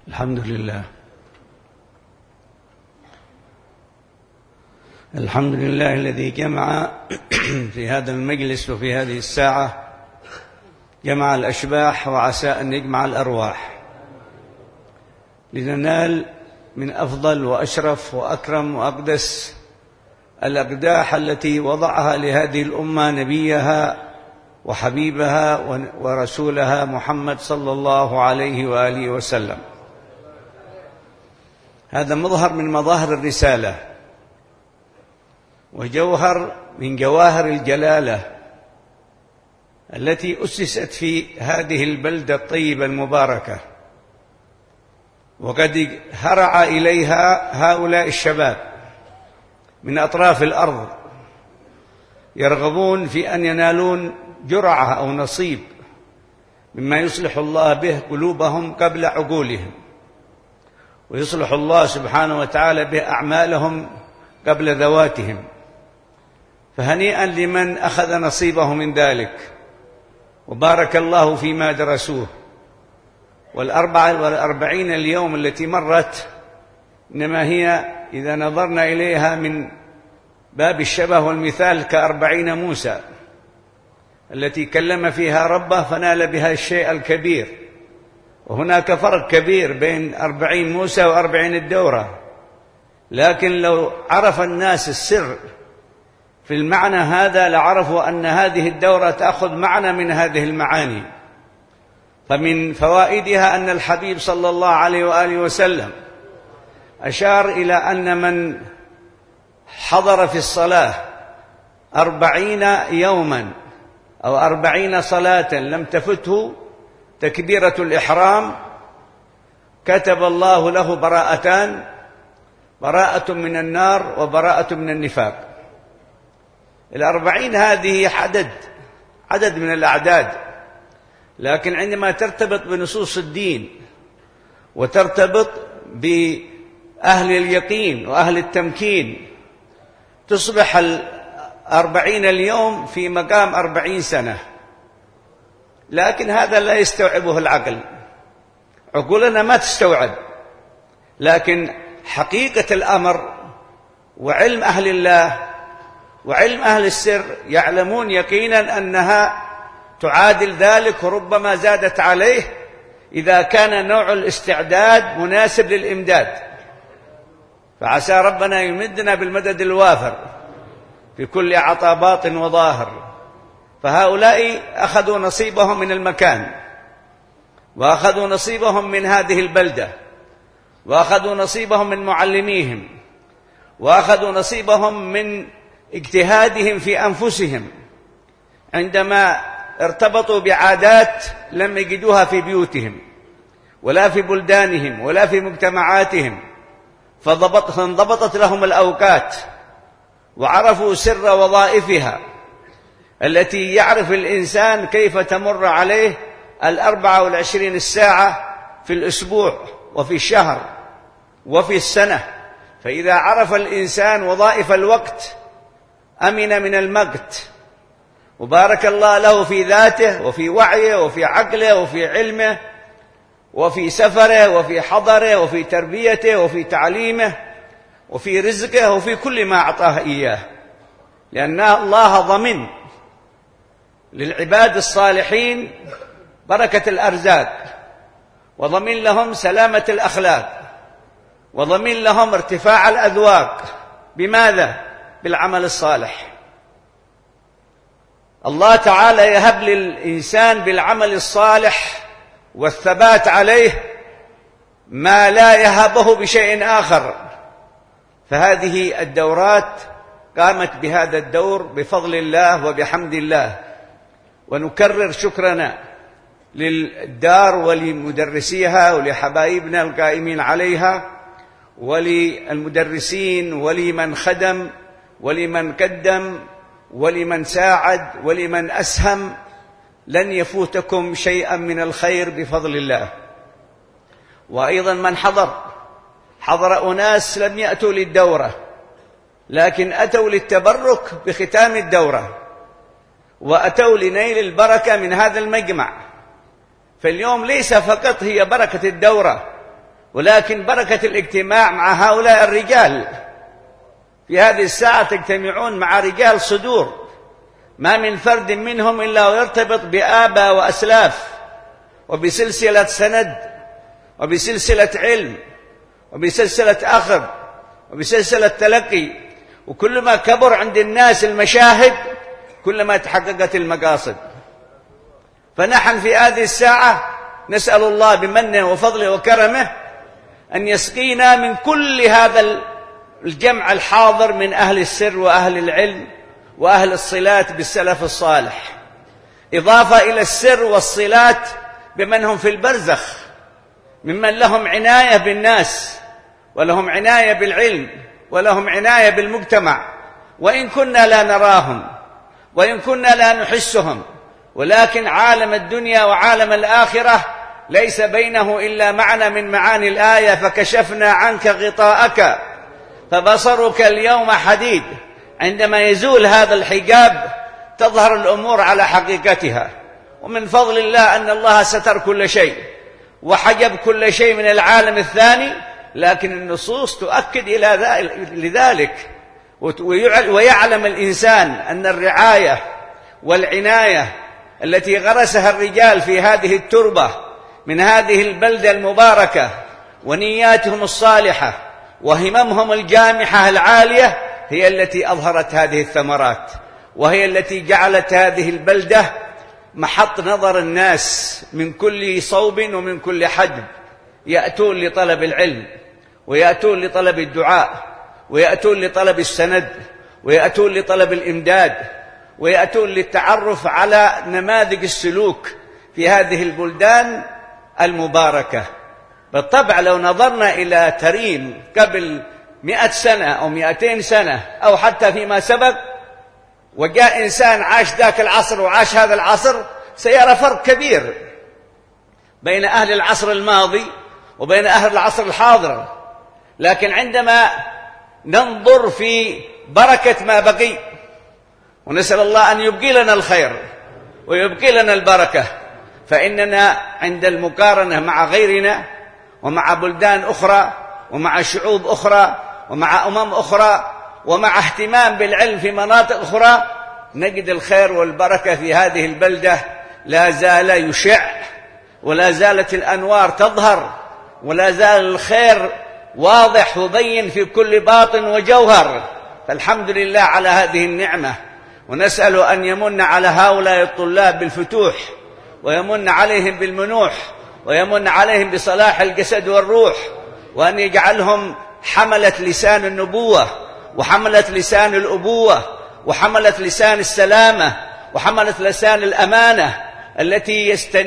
الحمد لله. الحمد لله الذي جمع في هذا المجلس وفي هذه الساعة جمع الأشباح وعسى أن يجمع الأرواح لننال من أفضل وأشرف وأكرم وأقدس الأقداح التي وضعها لهذه الأمة نبيها وحبيبها ورسولها محمد صلى الله عليه وآله وسلم. هذا مظهر من مظاهر الرسالة وجوهر من جواهر الجلالة التي أسست في هذه البلدة الطيبة المباركة، وقد هرع إليها هؤلاء الشباب من أطراف الأرض يرغبون في أن ينالون جرعة أو نصيب مما يصلح الله به قلوبهم قبل عقولهم، ويصلح الله سبحانه وتعالى به أعمالهم قبل ذواتهم. فهنيئا لمن أخذ نصيبه من ذلك، وبارك الله فيما درسوه. 44 اليوم التي مرت إنما هي إذا نظرنا إليها من باب الشبه والمثال ك40 موسى التي كلم فيها ربه فنال بها الشيء الكبير. وهناك فرق كبير بين 40 موسى و40 الدورة، لكن لو عرف الناس السر في المعنى هذا لعرفوا أن هذه الدورة تأخذ معنى من هذه المعاني. فمن فوائدها أن الحبيب صلى الله عليه وآله وسلم أشار إلى أن من حضر في الصلاة 40 يوما أو 40 صلاة لم تفته تكبيرة الإحرام كتب الله له براءتان: براءة من النار وبراءة من النفاق. 40 هذه عدد من الأعداد، لكن عندما ترتبط بنصوص الدين وترتبط بأهل اليقين وأهل التمكين تصبح 40 اليوم في مقام 40 سنة. لكن هذا لا يستوعبه العقل، عقولنا ما تستوعب، لكن حقيقة الأمر وعلم أهل الله وعلم أهل السر يعلمون يقينا أنها تعادل ذلك وربما زادت عليه إذا كان نوع الاستعداد مناسب للإمداد. فعسى ربنا يمدنا بالمدد الوافر في كل عطا باطن وظاهر. فهؤلاء أخذوا نصيبهم من المكان، وأخذوا نصيبهم من هذه البلدة، وأخذوا نصيبهم من معلميهم، وأخذوا نصيبهم من اجتهادهم في أنفسهم عندما ارتبطوا بعادات لم يجدوها في بيوتهم ولا في بلدانهم ولا في مجتمعاتهم، فانضبطت لهم الأوقات وعرفوا سر وظائفها التي يعرف الإنسان كيف تمر عليه 24 ساعة في الأسبوع وفي الشهر وفي السنة. فإذا عرف الإنسان وظائف الوقت أمن من المقت، وبارك الله له في ذاته وفي وعيه وفي عقله وفي علمه وفي سفره وفي حضره وفي تربيته وفي تعليمه وفي رزقه وفي كل ما أعطاه إياه، لأن الله ضمن للعباد الصالحين بركة الأرزاق، وضمن لهم سلامة الأخلاق، وضمن لهم ارتفاع الأذواق. بماذا؟ بالعمل الصالح. الله تعالى يهب للإنسان بالعمل الصالح والثبات عليه ما لا يهبه بشيء آخر. فهذه الدورات قامت بهذا الدور بفضل الله وبحمد الله، ونكرر شكرنا للدار ولمدرسيها ولحبايبنا القائمين عليها وللمدرسين ولمن خدم ولمن قدم ولمن ساعد ولمن أسهم. لن يفوتكم شيئا من الخير بفضل الله. وأيضا من حضر أناس لم يأتوا للدورة لكن أتوا للتبرك بختام الدورة، وأتوا لنيل البركة من هذا المجمع. فاليوم ليس فقط هي بركة الدورة، ولكن بركة الاجتماع مع هؤلاء الرجال. في هذه الساعة تجتمعون مع رجال صدور، ما من فرد منهم إلا ويرتبط بآباء وأسلاف، وبسلسلة سند، وبسلسلة علم، وبسلسلة أخذ، وبسلسلة تلقي. وكلما كبر عند الناس المشاهد كلما تحققت المقاصد. فنحن في هذه الساعة نسأل الله بمنه وفضله وكرمه أن يسقينا من كل هذا الجمع الحاضر من أهل السر وأهل العلم وأهل الصلات بالسلف الصالح، إضافة إلى السر والصلات بمن هم في البرزخ، ممن لهم عناية بالناس ولهم عناية بالعلم ولهم عناية بالمجتمع، وإن كنا لا نراهم وإن كنا لا نحسهم، ولكن عالم الدنيا وعالم الآخرة ليس بينه إلا معنى من معاني الآية: فكشفنا عنك غطاءك فبصرك اليوم حديد. عندما يزول هذا الحجاب تظهر الأمور على حقيقتها. ومن فضل الله أن الله ستر كل شيء وحجب كل شيء من العالم الثاني، لكن النصوص تؤكد لذلك. ويعلم الإنسان أن الرعاية والعناية التي غرسها الرجال في هذه التربة من هذه البلدة المباركة، ونياتهم الصالحة وهممهم الجامحة العالية، هي التي أظهرت هذه الثمرات، وهي التي جعلت هذه البلدة محط نظر الناس من كل صوب ومن كل حجب، يأتون لطلب العلم، ويأتون لطلب الدعاء، ويأتون لطلب السند، ويأتون لطلب الإمداد، ويأتون للتعرف على نماذج السلوك في هذه البلدان المباركة. بالطبع لو نظرنا إلى تريم قبل 100 سنة أو 200 سنة أو حتى فيما سبق، وجاء إنسان عاش ذاك العصر وعاش هذا العصر، سيرى فرق كبير بين أهل العصر الماضي وبين أهل العصر الحاضر. لكن عندما ننظر في بركة ما بقي، ونسأل الله أن يبقي لنا الخير ويبقي لنا البركة، فإننا عند المقارنة مع غيرنا ومع بلدان أخرى ومع شعوب أخرى ومع أمم أخرى ومع اهتمام بالعلم في مناطق أخرى، نجد الخير والبركة في هذه البلدة لا زال يشع، ولا زالت الأنوار تظهر، ولا زال الخير واضح وبين في كل باطن وجوهر. فالحمد لله على هذه النعمة، ونسأل أن يمن على هؤلاء الطلاب بالفتوح، ويمن عليهم بالمنوح، ويمن عليهم بصلاح الجسد والروح، وأن يجعلهم حملة لسان النبوة، وحملة لسان الأبوة، وحملة لسان السلامة، وحملة لسان الأمانة التي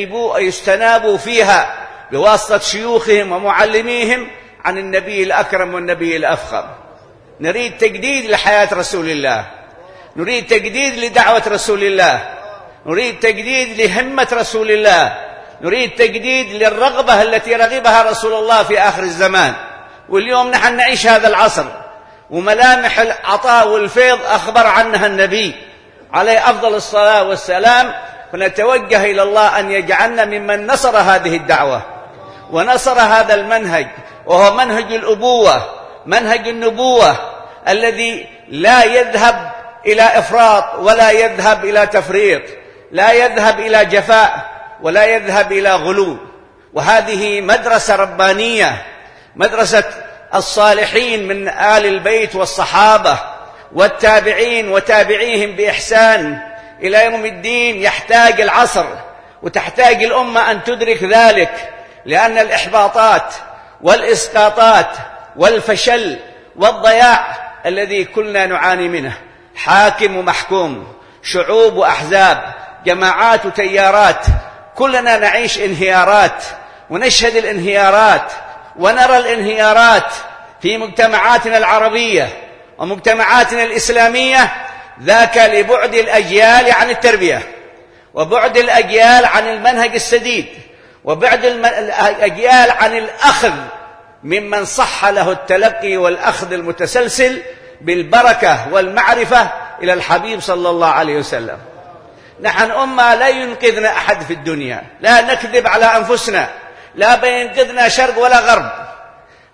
يستنابوا فيها بواسطة شيوخهم ومعلميهم عن النبي الأكرم والنبي الأفخم. نريد تجديد لحياة رسول الله، نريد تجديد لدعوة رسول الله، نريد تجديد لهمة رسول الله، نريد تجديد للرغبة التي رغبها رسول الله في آخر الزمان. واليوم نحن نعيش هذا العصر، وملامح العطاء والفيض أخبر عنها النبي عليه أفضل الصلاة والسلام. فنتوجه إلى الله أن يجعلنا ممن نصر هذه الدعوة ونصر هذا المنهج، وهو منهج الأبوة، منهج النبوة، الذي لا يذهب إلى إفراط ولا يذهب إلى تفريط، لا يذهب إلى جفاء ولا يذهب إلى غلو. وهذه مدرسة ربانية، مدرسة الصالحين من آل البيت والصحابة والتابعين وتابعيهم بإحسان إلى يوم الدين. يحتاج العصر وتحتاج الأمة أن تدرك ذلك، لأن الإحباطات والإسقاطات والفشل والضياع الذي كلنا نعاني منه، حاكم ومحكوم، شعوب وأحزاب، جماعات وتيارات، كلنا نعيش انهيارات ونشهد الانهيارات ونرى الانهيارات في مجتمعاتنا العربية ومجتمعاتنا الإسلامية. ذاك لبعد الأجيال عن التربية، وبعد الأجيال عن المنهج السديد، وبعد الأجيال عن الأخذ ممن صح له التلقي والأخذ المتسلسل بالبركة والمعرفة إلى الحبيب صلى الله عليه وسلم. نحن أمة لا ينقذنا أحد في الدنيا، لا نكذب على أنفسنا، لا بينقذنا شرق ولا غرب،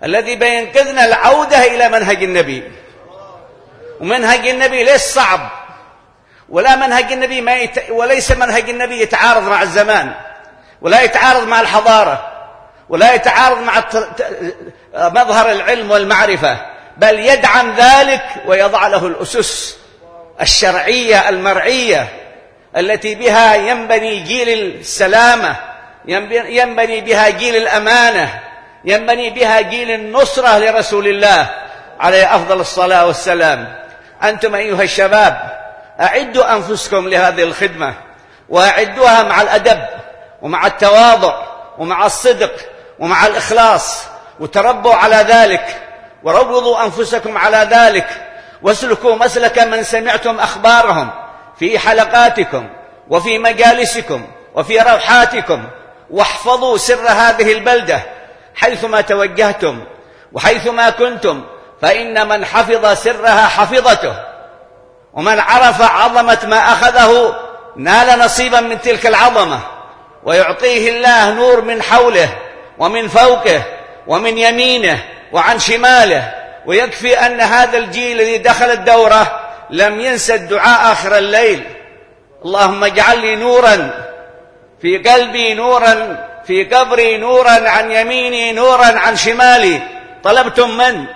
الذي بينقذنا العودة إلى منهج النبي. ومنهج النبي ليس صعب، ولا منهج النبي وليس منهج النبي يتعارض مع الزمان، ولا يتعارض مع الحضارة، ولا يتعارض مع مظهر العلم والمعرفة، بل يدعم ذلك ويضع له الأسس الشرعية المرعية التي بها ينبني جيل السلامة، ينبني بها جيل الأمانة، ينبني بها جيل النصرة لرسول الله عليه أفضل الصلاة والسلام. أنتم أيها الشباب أعدوا أنفسكم لهذه الخدمة، وأعدوها مع الأدب ومع التواضع ومع الصدق ومع الإخلاص، وتربوا على ذلك وروضوا أنفسكم على ذلك، واسلكوا مسلك من سمعتم أخبارهم في حلقاتكم وفي مجالسكم وفي روحاتكم، واحفظوا سر هذه البلدة حيثما توجهتم وحيثما كنتم، فإن من حفظ سرها حفظته، ومن عرف عظمة ما أخذه نال نصيبا من تلك العظمة، ويعطيه الله نور من حوله ومن فوقه ومن يمينه وعن شماله. ويكفي أن هذا الجيل الذي دخل الدورة لم ينسى الدعاء آخر الليل: اللهم اجعل لي نورا في قلبي، نورا في قبري، نورا عن يميني، نورا عن شمالي. طلبتم من؟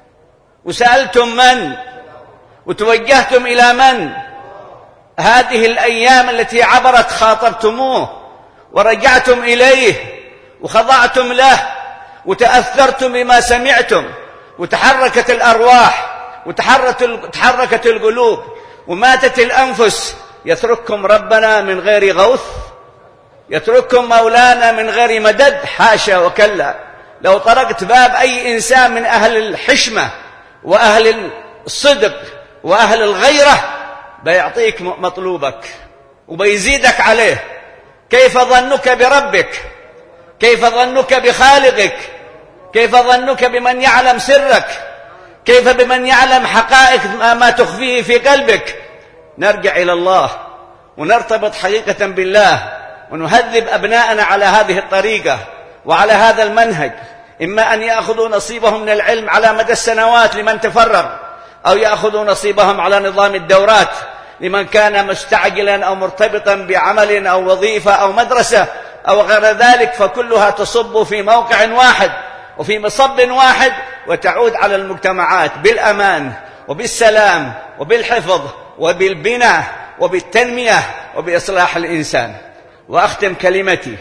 وسألتم من؟ وتوجهتم إلى من؟ هذه الأيام التي عبرت خاطبتموه ورجعتم إليه وخضعتم له وتأثرتم بما سمعتم، وتحركت الأرواح وتحركت القلوب وماتت الأنفس. يترككم ربنا من غير غوث؟ يترككم مولانا من غير مدد؟ حاشا وكلا. لو طرقت باب أي إنسان من أهل الحشمة وأهل الصدق وأهل الغيرة بيعطيك مطلوبك وبيزيدك عليه. كيف ظنك بربك؟ كيف ظنك بخالقك؟ كيف ظنك بمن يعلم سرك؟ كيف بمن يعلم حقائق ما تخفيه في قلبك؟ نرجع إلى الله ونرتبط حقيقة بالله، ونهذب أبناءنا على هذه الطريقة وعلى هذا المنهج، إما أن يأخذوا نصيبهم من العلم على مدى السنوات لمن تفرغ، أو يأخذوا نصيبهم على نظام الدورات لمن كان مستعجلا أو مرتبطا بعمل أو وظيفة أو مدرسة أو غير ذلك، فكلها تصب في موقع واحد وفي مصب واحد، وتعود على المجتمعات بالأمان وبالسلام وبالحفظ وبالبناء وبالتنمية وبإصلاح الإنسان. وأختم كلمتي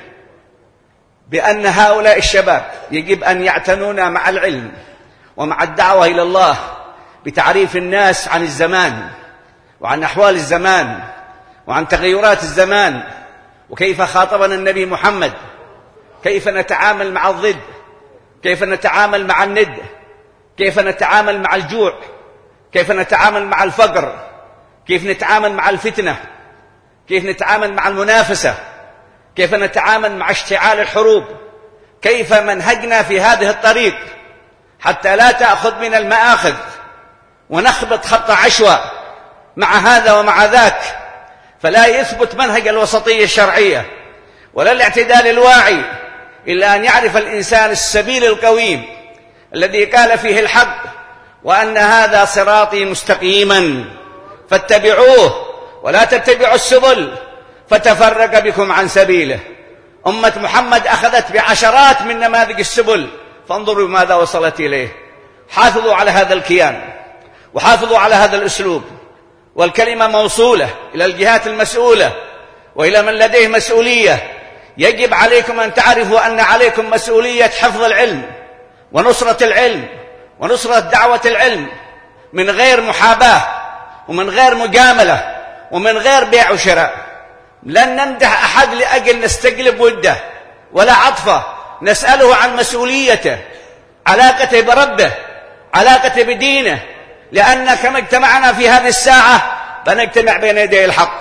بأن هؤلاء الشباب يجب أن يعتنون مع العلم ومع الدعوة إلى الله بتعريف الناس عن الزمان وعن أحوال الزمان وعن تغيرات الزمان، وكيف خاطبنا النبي محمد، كيف نتعامل مع الضد، كيف نتعامل مع الند، كيف نتعامل مع الجوع، كيف نتعامل مع الفقر، كيف نتعامل مع الفتنة، كيف نتعامل مع المنافسة، كيف نتعامل مع اشتعال الحروب، كيف منهجنا في هذه الطريق حتى لا تأخذ من المآخذ ونخبط خط عشوة مع هذا ومع ذاك، فلا يثبت منهج الوسطية الشرعية ولا الاعتدال الواعي إلا أن يعرف الإنسان السبيل القويم الذي قال فيه الحق: وأن هذا صراطي مستقيما فاتبعوه ولا تتبعوا السبل فتفرق بكم عن سبيله. أمة محمد أخذت بعشرات من نماذج السبل، فانظروا ماذا وصلت إليه. حافظوا على هذا الكيان وحافظوا على هذا الأسلوب، والكلمة موصولة إلى الجهات المسؤولة وإلى من لديه مسؤولية. يجب عليكم أن تعرفوا أن عليكم مسؤولية حفظ العلم ونصرة العلم ونصرة دعوة العلم من غير محاباة ومن غير مجاملة ومن غير بيع وشراء. لن نمدح أحد لأجل نستقلب وده ولا عطفه، نسأله عن مسؤوليته، علاقته بربه، علاقته بدينه، لأن كما اجتمعنا في هذه الساعة فنجتمع بين يدي الحق.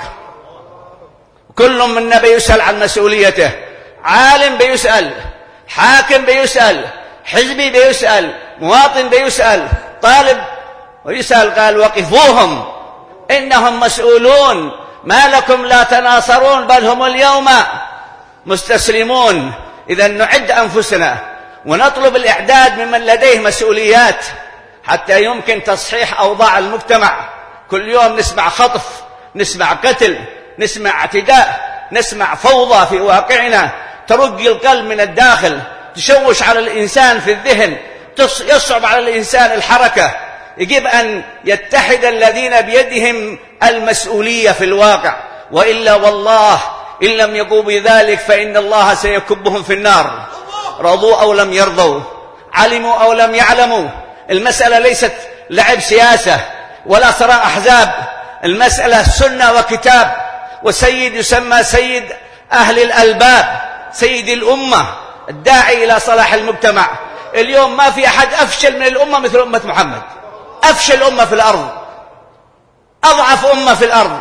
كل منا بيسأل عن مسؤوليته، عالم بيسأل، حاكم بيسأل، حزبي بيسأل، مواطن بيسأل، طالب ويسأل. قال: وقفوهم إنهم مسؤولون، ما لكم لا تناصرون بل هم اليوم مستسلمون. إذا نعد أنفسنا ونطلب الإعداد ممن لديه مسؤوليات حتى يمكن تصحيح أوضاع المجتمع. كل يوم نسمع خطف، نسمع قتل، نسمع اعتداء، نسمع فوضى في واقعنا ترج القلب من الداخل، تشوش على الإنسان في الذهن، يصعب على الإنسان الحركة. يجب أن يتحد الذين بيدهم المسؤولية في الواقع، وإلا والله إن لم يقوا بذلك فإن الله سيكبهم في النار، رضوا أو لم يرضوا، علموا أو لم يعلموا. المسألة ليست لعب سياسة ولا صراع أحزاب، المسألة سنة وكتاب، وسيد يسمى سيد أهل الألباب، سيد الأمة، الداعي إلى صلاح المجتمع. اليوم ما في أحد أفشل من الأمة مثل أمة محمد، أفشل أمة في الأرض، أضعف أمة في الأرض،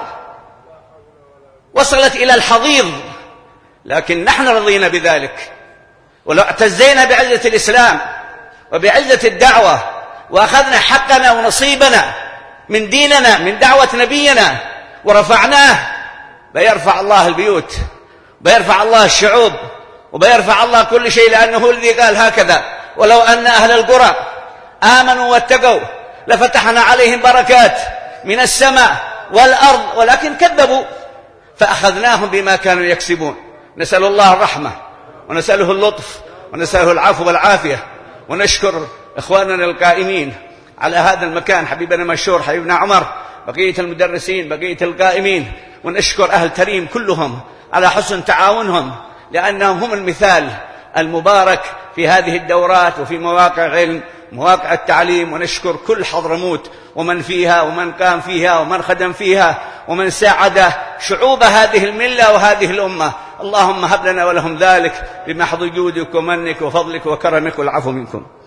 وصلت إلى الحضيض، لكن نحن رضينا بذلك. ولو اعتزينا بعزة الإسلام وبعزة الدعوة وأخذنا حقنا ونصيبنا من ديننا من دعوة نبينا ورفعناه، بيرفع الله البيوت، بيرفع الله الشعوب، وبيرفع الله كل شيء، لأنه هو الذي قال هكذا: ولو أن أهل القرى آمنوا واتقوا لفتحنا عليهم بركات من السماء والأرض، ولكن كذبوا فأخذناهم بما كانوا يكسبون. نسأل الله الرحمة، ونسأله اللطف، ونسأله العفو والعافية، ونشكر إخواننا القائمين على هذا المكان، حبيبنا مشهور، حبيبنا عمر، بقية المدرسين، بقية القائمين، ونشكر أهل تريم كلهم على حسن تعاونهم، لأنهم هم المثال المبارك في هذه الدورات وفي مواقع العلم، مواقع التعليم. ونشكر كل حضرموت ومن فيها ومن قام فيها ومن خدم فيها ومن ساعد شعوب هذه الملة وهذه الأمة. اللهم هب لنا ولهم ذلك بمحض جودك ومنك وفضلك وكرمك والعفو منكم.